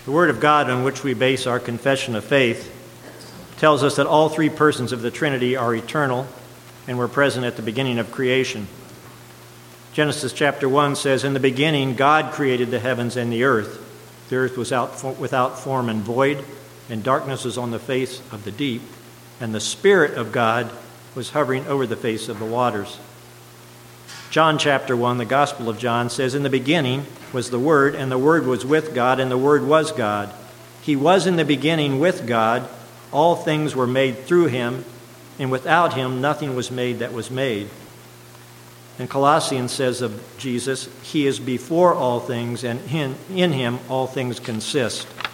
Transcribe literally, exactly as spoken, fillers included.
The Word of God on which we base our confession of faith tells us that all three persons of the Trinity are eternal and were present at the beginning of creation. Genesis chapter one says, "In the beginning God created the heavens and the earth. The earth was out, without form and void, and darkness was on the face of the deep, and the Spirit of God was hovering over the face of the waters." John chapter one, the Gospel of John, says, "In the beginning was the Word, and the Word was with God, and the Word was God. He was in the beginning with God. All things were made through him, and without him nothing was made that was made." And Colossians says of Jesus, "He is before all things, and in, in him all things consist."